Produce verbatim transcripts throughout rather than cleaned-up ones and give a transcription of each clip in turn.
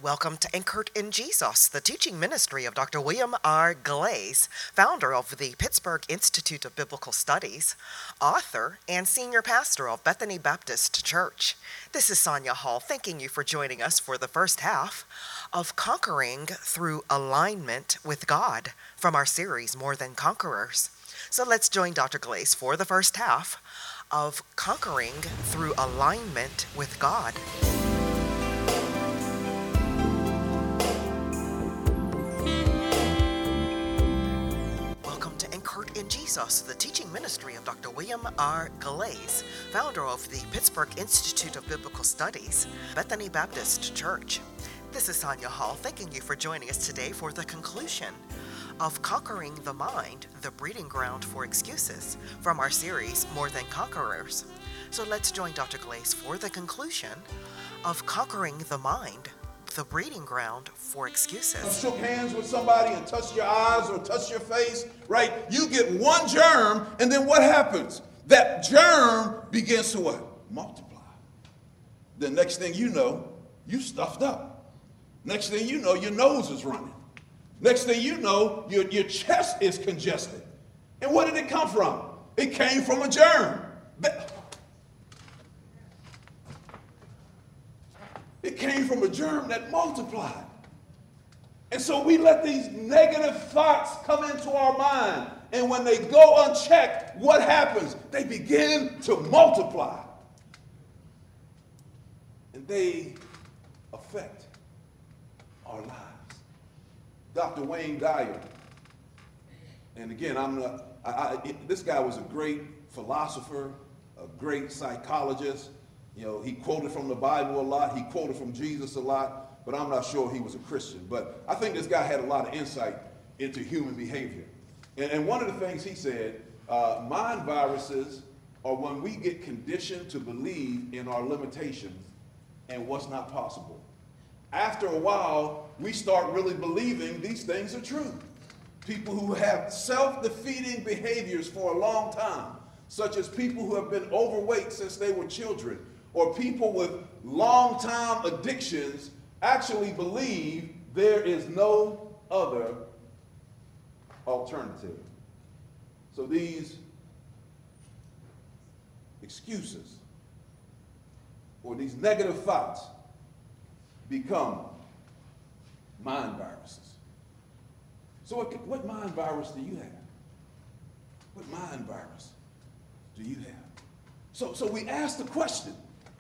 Welcome to Anchored in Jesus, the teaching ministry of Doctor William R. Glaze, founder of the Pittsburgh Institute of Biblical Studies, author, and senior pastor of Bethany Baptist Church. This is Sonia Hall, thanking you for joining us for the first half of Conquering Through Alignment with God from our series, More Than Conquerors. So let's join Doctor Glaze for the first half of Conquering Through Alignment with God. In Jesus, the teaching ministry of Doctor William R. Glaze, founder of the Pittsburgh Institute of Biblical Studies, Bethany Baptist Church. This is Sonia Hall, thanking you for joining us today for the conclusion of Conquering the Mind, the Breeding Ground for Excuses, from our series, More Than Conquerors. So let's join Doctor Glaze for the conclusion of Conquering the Mind, the breeding ground for excuses. You shook hands with somebody and touched your eyes or touched your face, right? You get one germ, and then what happens? That germ begins to what? Multiply. The next thing you know, you stuffed up. Next thing you know, your nose is running. Next thing you know, your, your chest is congested. And where did it come from? It came from a germ. It came from a germ that multiplied. And so we let these negative thoughts come into our mind. And when they go unchecked, what happens? They begin to multiply. And they affect our lives. Doctor Wayne Dyer, and again, I'm not, I, I, this guy was a great philosopher, a great psychologist. You know, he quoted from the Bible a lot. He quoted from Jesus a lot, but I'm not sure he was a Christian. But I think this guy had a lot of insight into human behavior. And, and one of the things he said, uh, mind viruses are when we get conditioned to believe in our limitations and what's not possible. After a while, we start really believing these things are true. People who have self-defeating behaviors for a long time, such as people who have been overweight since they were children, or people with long-time addictions, actually believe there is no other alternative. So these excuses or these negative thoughts become mind viruses. So what, what mind virus do you have? What mind virus do you have? So, so we ask the question,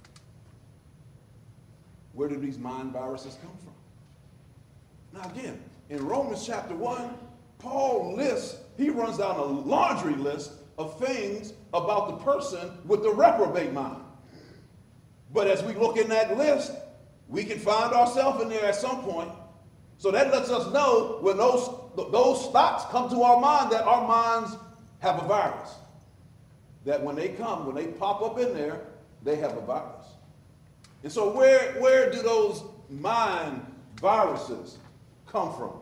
where do these mind viruses come from? Now again, in Romans chapter one, Paul lists, he runs down a laundry list of things about the person with the reprobate mind. But as we look in that list, we can find ourselves in there at some point. So that lets us know when those, those thoughts come to our mind that our minds have a virus. That when they come, when they pop up in there, they have a virus. And so where, where do those mind viruses come from?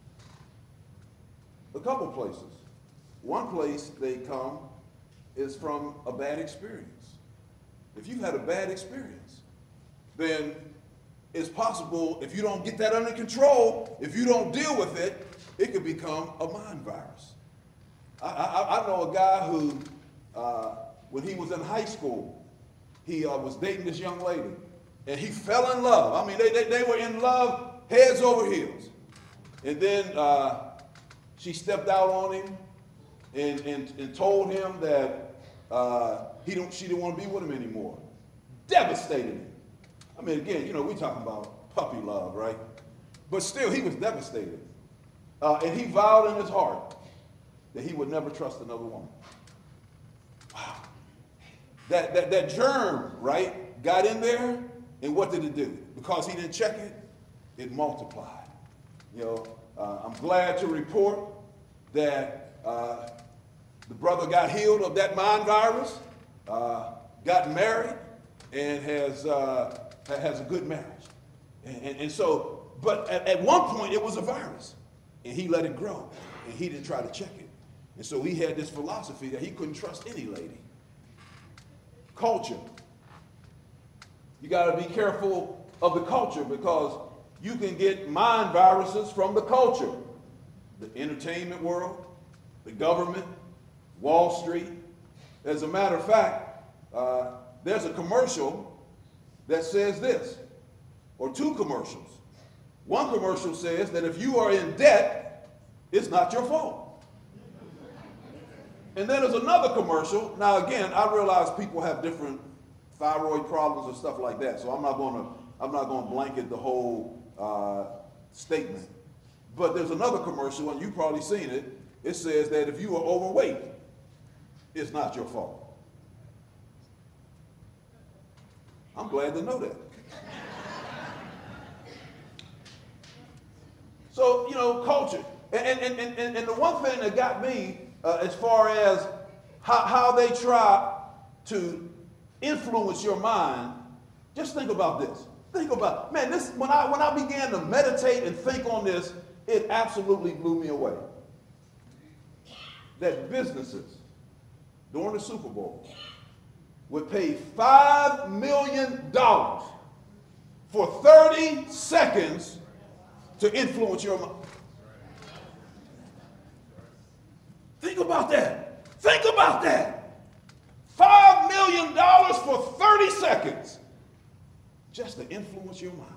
A couple places. One place they come is from a bad experience. If you've had a bad experience, then it's possible, if you don't get that under control, if you don't deal with it, it could become a mind virus. I, I, I know a guy who, uh, when he was in high school, he uh, was dating this young lady, and he fell in love. I mean, they, they, they were in love heads over heels. And then uh, she stepped out on him and, and, and told him that uh, he don't, she didn't want to be with him anymore. Devastated him. I mean, again, you know, we're talking about puppy love, right? But still, he was devastated. Uh, and he vowed in his heart that he would never trust another woman. Wow. That, that, that germ, right, got in there, and what did it do? Because he didn't check it, it multiplied. You know, uh, I'm glad to report that uh, the brother got healed of that mind virus, uh, got married, and has uh, has a good marriage. And, and, and so, but at, at one point it was a virus, and he let it grow, and he didn't try to check it. And so he had this philosophy that he couldn't trust any lady. Culture. You got to be careful of the culture, because You can get mind viruses from the culture, the entertainment world, the government, Wall Street. As a matter of fact, uh, there's a commercial that says this, or two commercials. One commercial says that if you are in debt, it's not your fault. And then there's another commercial. Now again, I realize people have different thyroid problems and stuff like that, so I'm not going to I'm not going to blanket the whole uh, statement. But there's another commercial, and you've probably seen it. It says that if you are overweight, it's not your fault. I'm glad to know that. So, you know, culture. And, and, and, and, and the one thing that got me uh, as far as how, how they try to influence your mind, just think about this. Think about, man, this when I when I began to meditate and think on this, it absolutely blew me away. That businesses during the Super Bowl would pay five million dollars for thirty seconds to influence your mind. Think about that. Think about that. Five million dollars for thirty seconds just to influence your mind.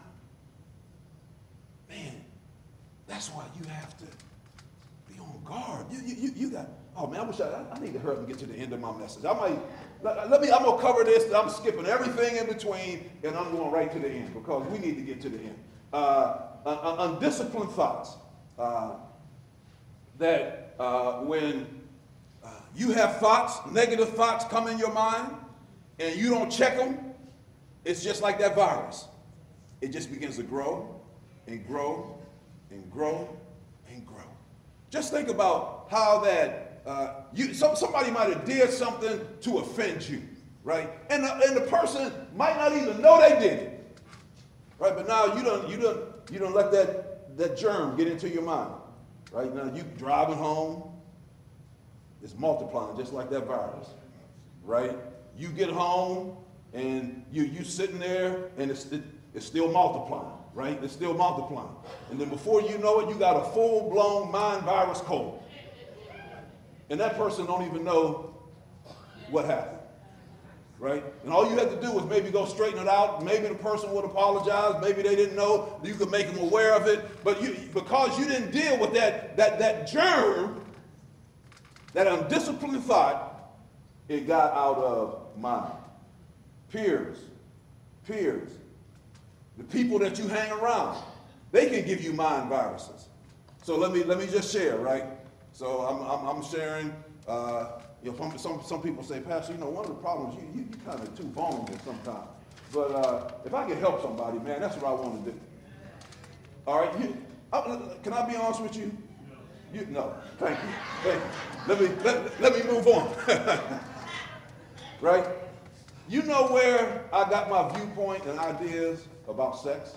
Man, that's why you have to be on guard. You, you, you got, oh man, I wish I, I need to hurry up and get to the end of my message. I might, let, let me, I'm gonna cover this, I'm skipping everything in between, and I'm going right to the end because we need to get to the end. Uh, uh, undisciplined thoughts. Uh, that uh, when uh, you have thoughts, negative thoughts come in your mind, and you don't check them, it's just like that virus. It just begins to grow and grow and grow and grow. Just think about how that, uh, you, some, somebody might have did something to offend you, right? And the, and the person might not even know they did it, right? But now you don't, you don't, you don't let that, that germ get into your mind, right? Now you driving home, it's multiplying just like that virus, right? You get home, and you you sitting there, and it's it, it's still multiplying, right? It's still multiplying, and then before you know it, you got a full-blown mind virus cold, and that person don't even know what happened, right? And all you had to do was maybe go straighten it out. Maybe the person would apologize. Maybe they didn't know. You could make them aware of it, but you because you didn't deal with that that that germ, that undisciplined thought, it got out of mind. Peers, peers, the people that you hang around, they can give you mind viruses. So let me let me just share, right? So I'm I'm, I'm sharing. Uh, you know, some, some some people say, Pastor, you know, one of the problems you you you kind of too vulnerable sometimes. But uh, if I can help somebody, man, that's what I want to do. All right, you, I, can I be honest with you? You no, thank you, thank you. Let me let, let me move on. Right? You know where I got my viewpoint and ideas about sex?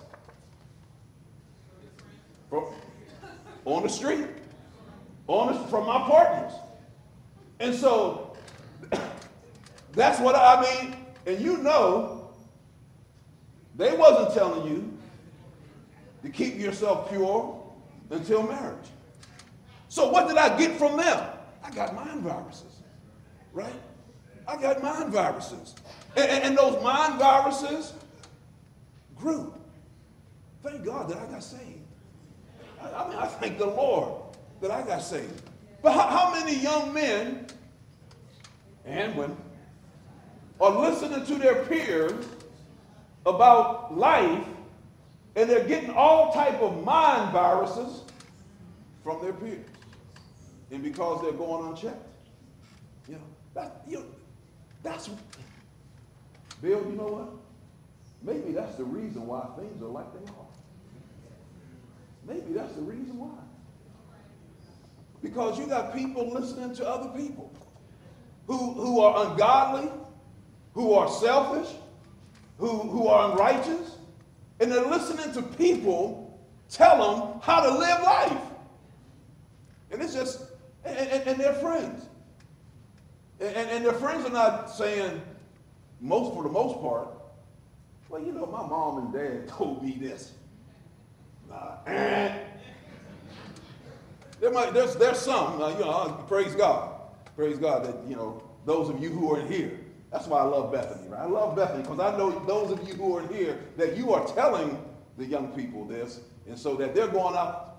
From, on the street, on the, from my partners. And so that's what I mean. And you know, they wasn't telling you to keep yourself pure until marriage. So what did I get from them? I got mind viruses, right? I got mind viruses. And, and those mind viruses grew. Thank God that I got saved. I, I mean, I thank the Lord that I got saved. But how, how many young men and women are listening to their peers about life, and they're getting all type of mind viruses from their peers, and because they're going unchecked? You know, that, you know, that's Bill, you know what? Maybe that's the reason why things are like they are. Maybe that's the reason why. Because you got people listening to other people who, who are ungodly, who are selfish, who, who are unrighteous, and they're listening to people tell them how to live life. And it's just, and, and, and they're friends. And, and their friends are not saying, most for the most part, well, you know, my mom and dad told me this. There might, there's, there's some, uh, you know, praise God. Praise God that, you know, those of you who are here. That's why I love Bethany, right? I love Bethany because I know those of you who are here that you are telling the young people this, and so that they're going out.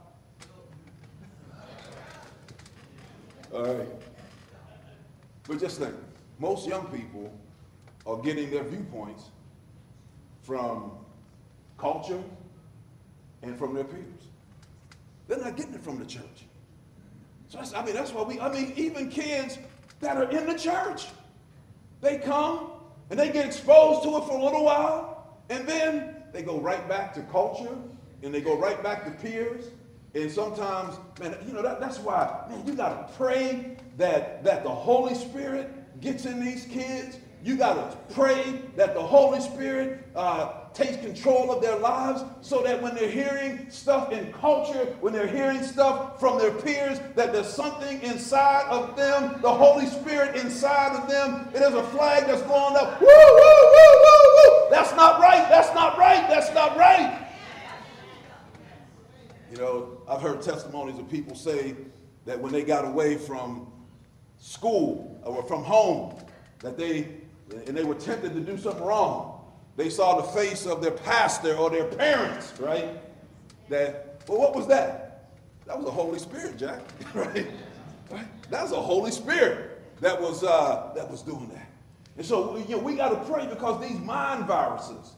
All right. But just think, most young people are getting their viewpoints from culture and from their peers. They're not getting it from the church. So that's, I mean, that's why we, I mean, even kids that are in the church, they come and they get exposed to it for a little while, and then they go right back to culture, and they go right back to peers. And sometimes, man, you know, that, that's why, man, you got to pray that, that the Holy Spirit gets in these kids. You got to pray that the Holy Spirit uh, takes control of their lives so that when they're hearing stuff in culture, when they're hearing stuff from their peers, that there's something inside of them, the Holy Spirit inside of them. It is a flag that's going up. Woo, woo, woo, woo, woo. That's not right. That's not right. That's not right. You know, I've heard testimonies of people say that when they got away from school or from home, that they, and they were tempted to do something wrong, they saw the face of their pastor or their parents, right? That, well, what was that? That was the Holy Spirit, Jack, right? Right? That was the Holy Spirit that was, uh, that was doing that. And so, you know, we got to pray because these mind viruses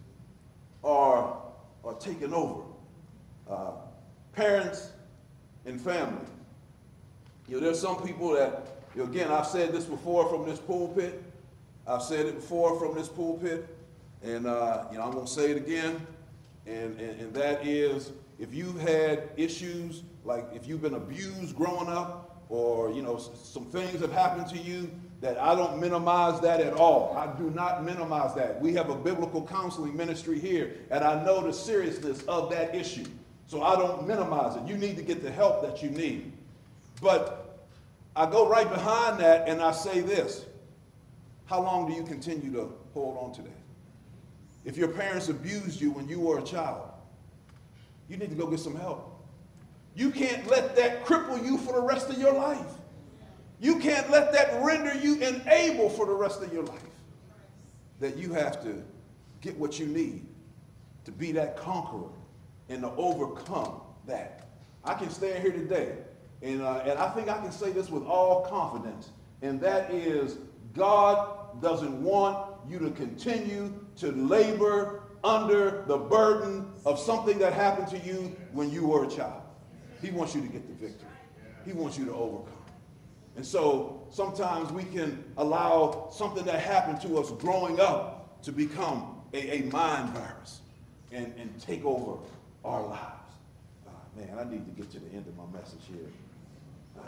are, are taking over. Uh, parents and family. You know, there's some people that, you know, again, I've said this before from this pulpit. I've said it before from this pulpit. And, uh, you know, I'm going to say it again. And, and, and that is, if you've had issues, like if you've been abused growing up, or, you know, some things have happened to you, that I don't minimize that at all. I do not minimize that. We have a biblical counseling ministry here, and I know the seriousness of that issue. So I don't minimize it. You need to get the help that you need. But I go right behind that and I say this. How long do you continue to hold on to that? If your parents abused you when you were a child, you need to go get some help. You can't let that cripple you for the rest of your life. You can't let that render you unable for the rest of your life. That you have to get what you need to be that conqueror and to overcome that. I can stand here today, and, uh, and I think I can say this with all confidence, and that is God doesn't want you to continue to labor under the burden of something that happened to you when you were a child. He wants you to get the victory. He wants you to overcome. And so sometimes we can allow something that happened to us growing up to become a, a mind virus and, and take over our lives. Uh, man, I need to get to the end of my message here. Uh,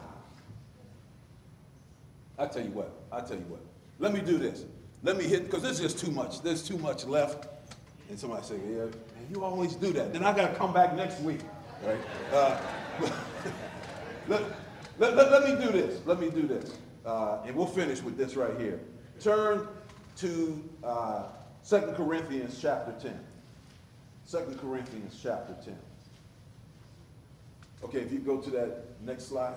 I tell you what, I tell you what. Let me do this. Let me hit, because there's just too much. There's too much left. And somebody say, yeah, man, you always do that. Then I got to come back next week, right? Uh, let, let, let, let me do this. Let me do this. Uh, and we'll finish with this right here. Turn to uh, Second Corinthians chapter ten. Second Corinthians chapter ten. Okay, if you go to that next slide.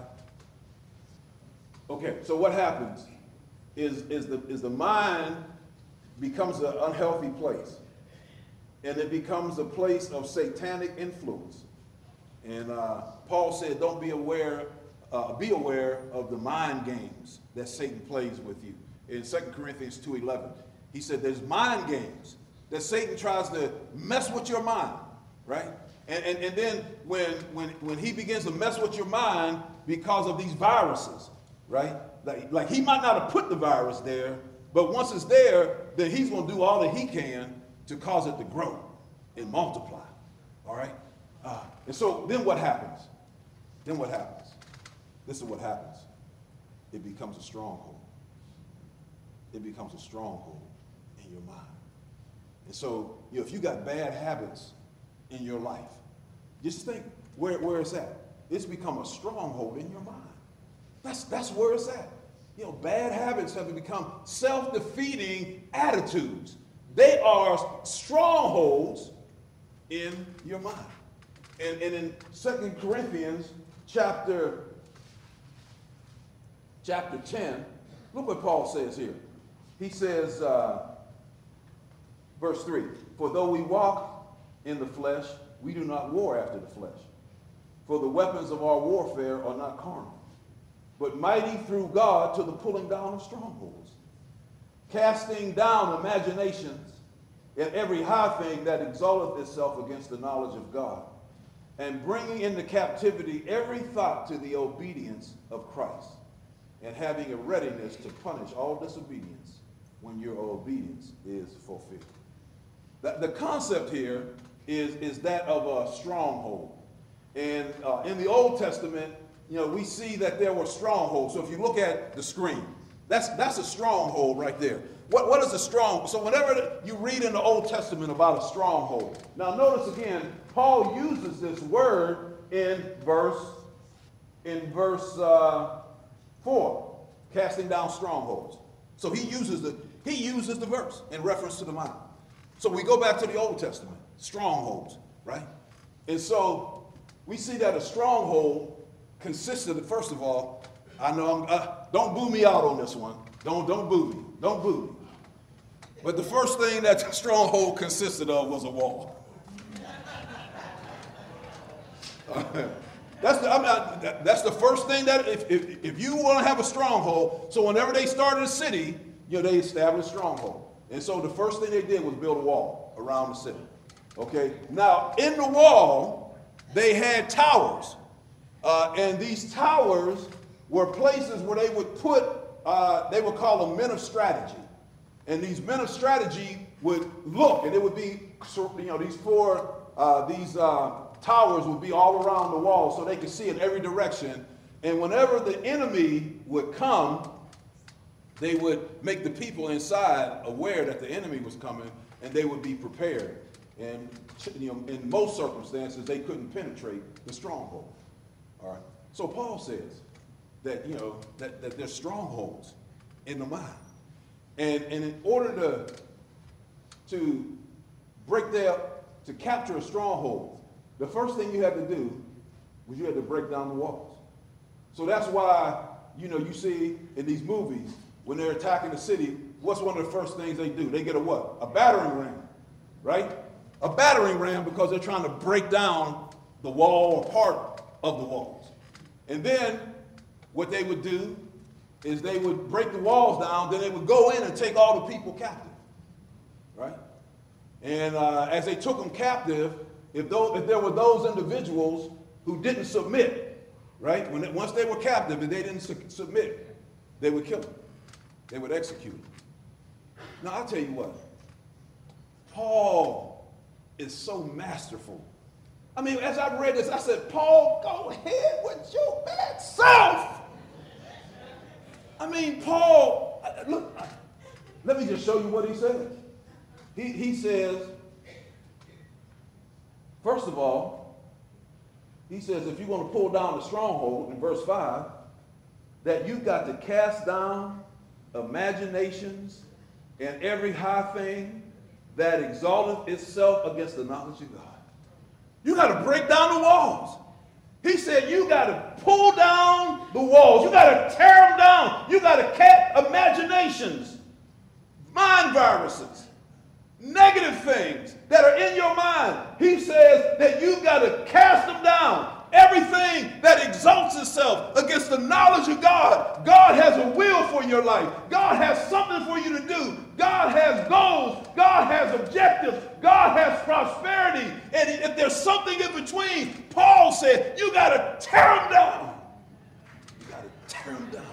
Okay, so what happens is, is, the, is the mind becomes an unhealthy place. And it becomes a place of satanic influence. And uh, Paul said, don't be aware, uh, be aware of the mind games that Satan plays with you. In Second Corinthians two eleven, he said there's mind games that Satan tries to mess with your mind, right? And, and, and then when, when, when he begins to mess with your mind because of these viruses, right? Like, like he might not have put the virus there, but once it's there, then he's going to do all that he can to cause it to grow and multiply, all right? Uh, and so then what happens? Then what happens? This is what happens. It becomes a stronghold. It becomes a stronghold in your mind. And so, you know, if you got bad habits in your life, just think where, where it's at. It's become a stronghold in your mind. That's, that's where it's at. You know, bad habits have become self-defeating attitudes. They are strongholds in your mind. And, and in Second Corinthians chapter, chapter ten, look what Paul says here. He says, uh, verse three, for though we walk in the flesh, we do not war after the flesh. For the weapons of our warfare are not carnal, but mighty through God to the pulling down of strongholds, casting down imaginations and every high thing that exalteth itself against the knowledge of God, and bringing into captivity every thought to the obedience of Christ, and having a readiness to punish all disobedience when your obedience is fulfilled. The, the concept here is, is that of a stronghold. And uh, in the Old Testament, you know, we see that there were strongholds. So if you look at the screen, that's, that's a stronghold right there. What, what is a stronghold? So whenever you read in the Old Testament about a stronghold, now notice again, Paul uses this word in verse, in verse uh, four, casting down strongholds. So he uses the, he uses the verse in reference to the mind. So we go back to the Old Testament, strongholds, right? And so we see that a stronghold consisted of, first of all, I know, I'm, uh, don't boo me out on this one. Don't, don't boo me. Don't boo me. But the first thing that the stronghold consisted of was a wall. That's the, I'm not, that's the first thing that, if, if, if you want to have a stronghold, so whenever they started a city, you know, they established a stronghold. And so the first thing they did was build a wall around the city. Okay? Now, in the wall, they had towers. Uh, and these towers were places where they would put, uh, they would call them men of strategy. And these men of strategy would look, and it would be, you know, these four, uh, these uh, towers would be all around the wall so they could see in every direction. And whenever the enemy would come, they would make the people inside aware that the enemy was coming, and they would be prepared. And, you know, in most circumstances, they couldn't penetrate the stronghold. All right. So Paul says that, you know, that, that there's strongholds in the mind. And, and in order to, to break that, to capture a stronghold, the first thing you had to do was you had to break down the walls. So that's why, you know, you see in these movies, when they're attacking the city, what's one of the first things they do? They get a what? A battering ram, right? A battering ram, because they're trying to break down the wall or part of the walls. And then what they would do is they would break the walls down, then they would go in and take all the people captive, right? And uh, as they took them captive, if, those, if there were those individuals who didn't submit, right? When it, once they were captive and they didn't su submit, they would kill them. They would execute them. Now, I'll tell you what. Paul is so masterful. I mean, as I read this, I said, Paul, go ahead with your bad self. I mean, Paul, look, let me just show you what he says. He, he says, first of all, he says, if you want to pull down the stronghold in verse five, that you've got to cast down imaginations and every high thing that exalteth itself against the knowledge of God. You got to break down the walls. He said you got to pull down the walls. You got to tear them down. You got to catch imaginations, mind viruses, negative things that are in your mind. He says that you got to cast them down. Everything that exalts itself against the knowledge of God. God has a will for your life. God has something for you to do. God has goals. God has objectives. God has prosperity. And if there's something in between, Paul said, you got to tear them down. You got to tear them down.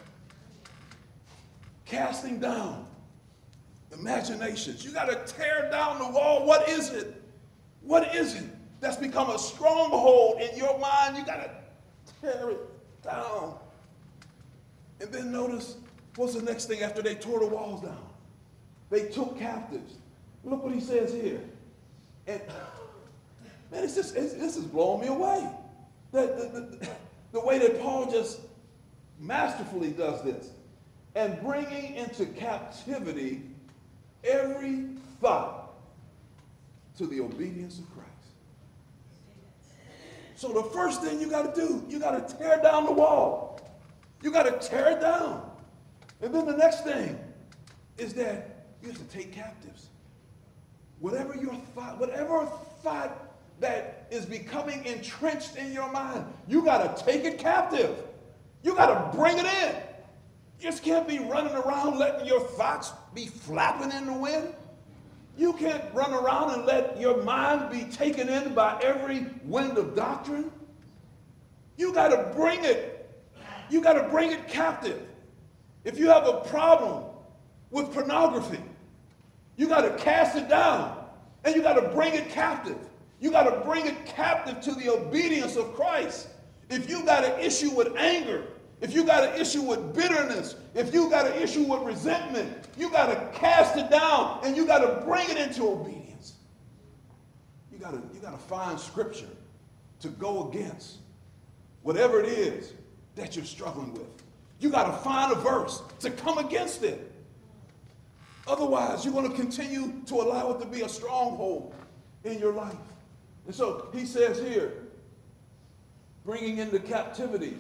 Casting down imaginations. You got to tear down the wall. What is it? What is it that's become a stronghold in your mind? You got to tear it down. And then notice, what's the next thing after they tore the walls down? They took captives. Look what he says here. And, man, it's just, it's, this is blowing me away. The, the, the, the way that Paul just masterfully does this. And bringing into captivity every thought to the obedience of Christ. So the first thing you got to do, you got to tear down the wall. You got to tear it down. And then the next thing is that you have to take captives. Whatever your thought, whatever thought that is becoming entrenched in your mind, you got to take it captive. You got to bring it in. You just can't be running around letting your thoughts be flapping in the wind. You can't run around and let your mind be taken in by every wind of doctrine. You got to bring it. You got to bring it captive. If you have a problem with pornography, you got to cast it down and you got to bring it captive. You got to bring it captive to the obedience of Christ. If you got an issue with anger, if you got an issue with bitterness, if you got an issue with resentment, you got to cast it down and you got to bring it into obedience. You got to you got to find scripture to go against whatever it is that you're struggling with. You got to find a verse to come against it. Otherwise, you're going to continue to allow it to be a stronghold in your life. And so he says here, bringing into captivity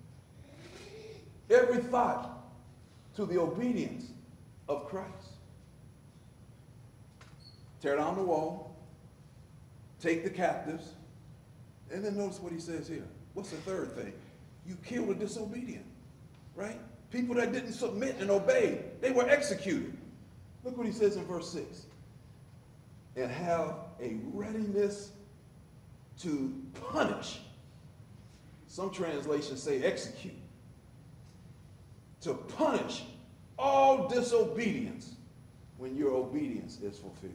every thought to the obedience of Christ. Tear down the wall, take the captives, and then notice what he says here. What's the third thing? You kill the disobedient, right? People that didn't submit and obey, they were executed. Look what he says in verse six. And have a readiness to punish. Some translations say execute. To punish all disobedience when your obedience is fulfilled.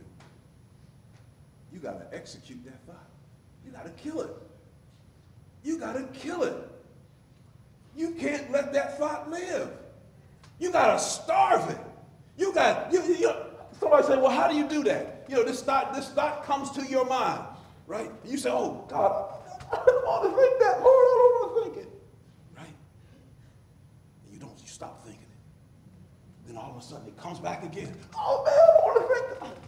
You got to execute that thought. You got to kill it. You got to kill it. You can't let that thought live. You got to starve it. You got, you, you, somebody say, well, how do you do that? You know, this thought, this thought comes to your mind, right? And you say, oh, God, I don't want to think that, Lord, I don't want to think it, right? And you don't, you stop thinking it. Then all of a sudden it comes back again. Oh, man, I don't want to think that.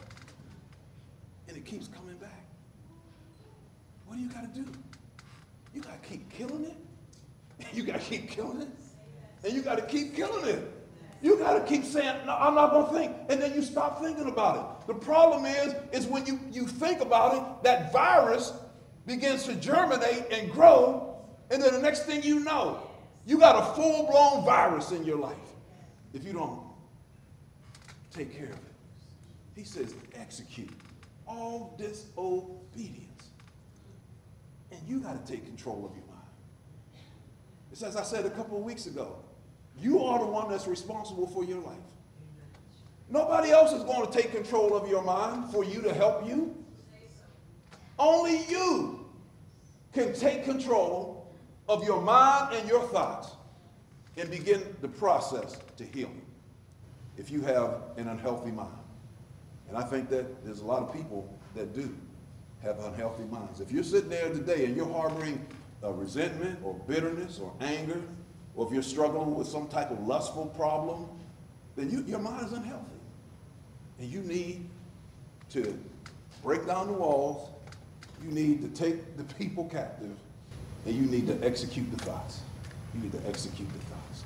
And it keeps coming back. What do you got to do? You got to keep killing it. You got to keep killing it. And you got to keep killing it. You got to keep saying, no, I'm not going to think. And then you stop thinking about it. The problem is, is when you, you think about it, that virus begins to germinate and grow. And then the next thing you know, you got a full-blown virus in your life if you don't take care of it. He says, execute all disobedience. And you got to take control of your mind. It's as I said a couple of weeks ago, you are the one that's responsible for your life. Nobody else is going to take control of your mind for you to help you. Only you can take control of your mind and your thoughts and begin the process to healing if you have an unhealthy mind. And I think that there's a lot of people that do have unhealthy minds. If you're sitting there today and you're harboring uh, resentment or bitterness or anger, or if you're struggling with some type of lustful problem, then you, your mind is unhealthy. And you need to break down the walls, you need to take the people captive, and you need to execute the thoughts. You need to execute the thoughts.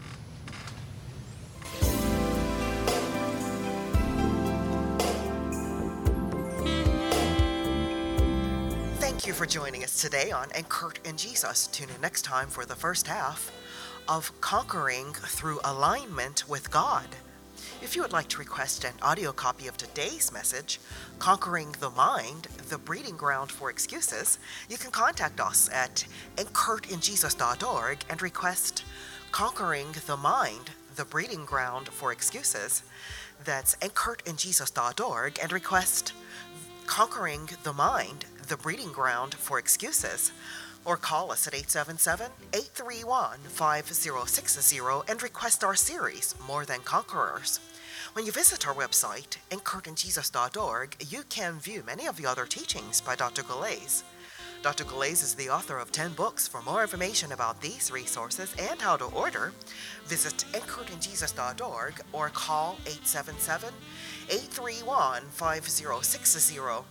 Thank you for joining us today on Anchored in Jesus. Tune in next time for the first half of Conquering Through Alignment with God. If you would like to request an audio copy of today's message, Conquering the Mind, the Breeding Ground for Excuses, you can contact us at anchored in jesus dot org and request Conquering the Mind, the Breeding Ground for Excuses. That's anchored in jesus dot org and request Conquering the Mind, the Breeding Ground for Excuses. Or call us at eight seven seven, eight three one, five zero six zero and request our series, More Than Conquerors. When you visit our website, anchored in jesus dot org, you can view many of the other teachings by Doctor Galais. Doctor Galais is the author of ten books. For more information about these resources and how to order, visit anchored in jesus dot org or call eight seven seven, eight three one, five zero six zero.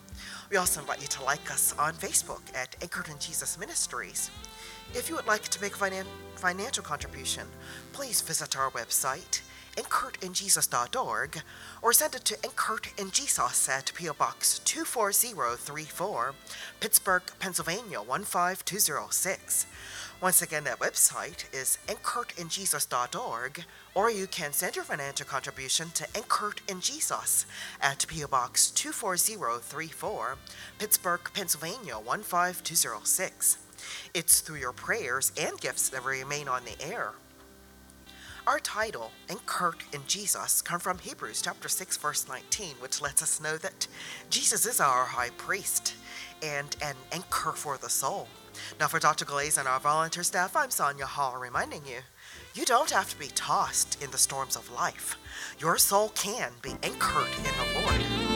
We also invite you to like us on Facebook at Anchored in Jesus Ministries. If you would like to make a finan- financial contribution, please visit our website, anchored in jesus dot org, or send it to Anchored in Jesus at P O Box two four zero three four, Pittsburgh, Pennsylvania one five two zero six. Once again, that website is anchored in jesus dot org, or you can send your financial contribution to Anchored in Jesus at P O Box two four zero three four, Pittsburgh, Pennsylvania one five two zero six. It's through your prayers and gifts that we remain on the air. Our title, Anchored in Jesus, comes from Hebrews chapter six, verse nineteen, which lets us know that Jesus is our high priest and an anchor for the soul. Now, for Doctor Glaze and our volunteer staff, I'm Sonia Hall, reminding you, you don't have to be tossed in the storms of life. Your soul can be anchored in the Lord.